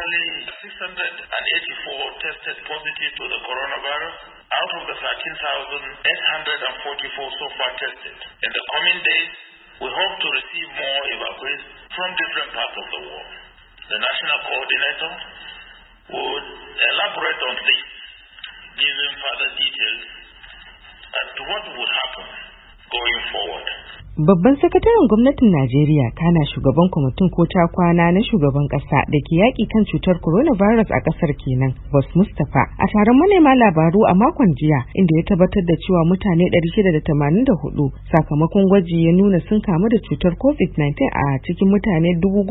totally 684 tested positive to the coronavirus out of the 13,844 so far tested. In the coming days, we hope to receive more evacuees from different parts of the world. The national coordinator would elaborate on this, giving further details as to what would happen going forward. Babban sakataren gwamnatin Najeriya kana shugaban kwamitin ko ta kwana na shugaban kasa da ke yaki kan cutar coronavirus a kasar kenan, Boss Mustapha, a taron manema labaru a makon jiya inda ya tabbatar da cewa mutane 684 sakamakon gwaji ya nuna sun kamu da cutar COVID-19 a cikin mutane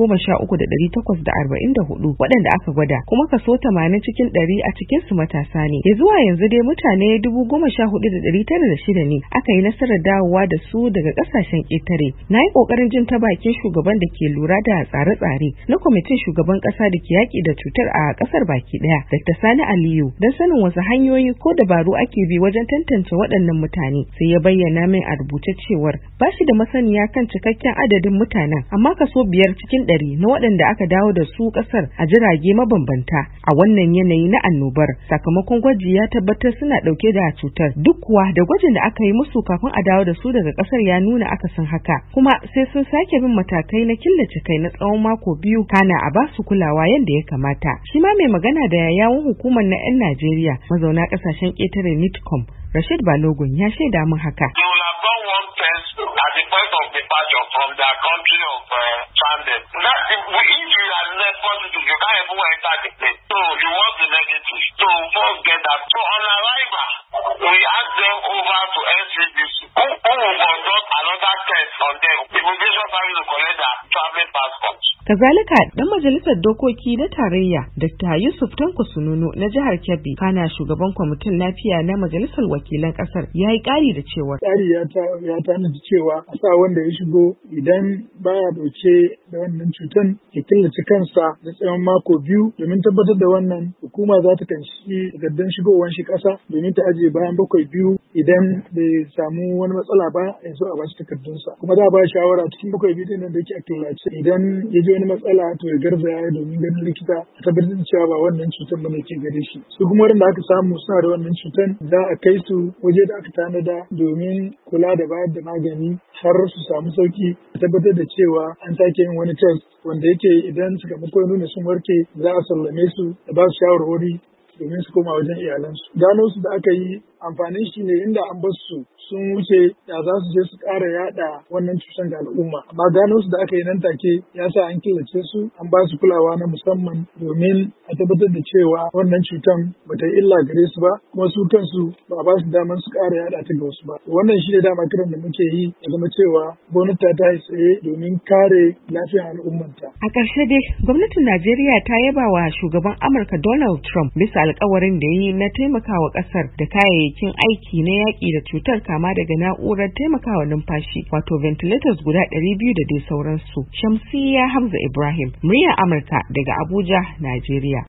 13,844 waɗanda aka gwada, kuma kaso 80 cikin 100 a cikin su matasa ne. Ya zuwa yanzu dai mutane 14,906 ne aka yi nasarar dawowa da su daga ƙasashen ƙetare. Na yi ƙoƙarin jin ta bakin shugaban da ke lura da tsare-tsare na kwamitin shugaban ƙasa da ke yaƙi da cutar a ƙasar baki ɗaya, Dr. Sani Aliyu, don sanin wasu hanyoyi ko dabaru ake bi wajen tantance waɗannan mutane. Sai ya bayyana min a rubuce cewar ba shi da masaniya kan cikakken adadin mutanen, amma kaso 5 cikin 100 na waɗanda aka dawo da su ƙasar a jirage mabambanta a wannan yanayi na annobar sakamakon gwaji ya tabbatar suna ɗauke da cutar, duk kuwa da gwajin da aka yi musu kafin a dawo da su daga ƙasar ya nuna aka san haka, kuma sai sun sake bin matakai na killace kai na tsawon mako 2 kana a basu kulawa yadda ya kamata. Shi ma mai magana da yawun hukumar na 'yan Najeriya mazauna kasashen ƙetare NITCOM, Rashid Balogun, ya shaida min haka. We ask them over to NCDC who will conduct another test on them. Immigration service will collect their traveling passports. Kazalika dan majalisar dokoki na tarayya Dr. Yusuf Tanko Sununu na jihar Kebbi kana shugaban kwamitin lafiya na majalisar wakilan kasar ya yi ƙari da cewa tsari ya tanadi cewa a sa wanda ya shigo idan baya dauke da wannan cutan ya killace kansa na tsawon mako 2 domin tabbatar da wannan hukuma za ta kanshi takardun shigowar shi kasa domin ta ajiye bayan 7 idan bai samu wani matsala ba ya zo a bashi takardunsa, kuma za a ba shawara cikin 7 din nan da yake a killace idan ya je wani matsala to ya garzaya domin ganin likita a tabbatar cewa ba wannan cutar bane ke gare shi. Su kuma wanda aka samu suna da wannan cutar za a kai su waje da aka tanada domin kula da bayar da magani har su samu sauki, a tabbatar da cewa an sake yin wani test wanda yake idan sakamako ya nuna sun warke za a sallame su da ba su shawarwari domin su koma wajen iyalansu. Gano su da aka yi amfanin shi ne inda an bar su sun wuce ya za su je su ƙara yada wannan cutar ga al'umma, amma gano su da aka yi nan take ya sa an killace su an ba su kulawa na musamman domin a tabbatar da cewa wannan cutar ba ta yi illa gare su ba, kuma su kansu ba ba su daman su ƙara yada ta ga wasu ba. Wannan shi ne dama kiran da muke yi ya zama cewa gwamnati ta yi tsaye domin kare lafiyar al'ummanta. A ƙarshe dai gwamnatin Najeriya ta yaba wa shugaban Amurka Donald Trump bisa alƙawarin da yi na taimakawa ƙasar da kayayyakin aiki na yaƙi da cutar kama daga na'urar taimakawa numfashi wato ventilators guda 200 da dai sauransu. Shamsiyya Hamza Ibrahim, muryar Amurka daga Abuja, Najeriya.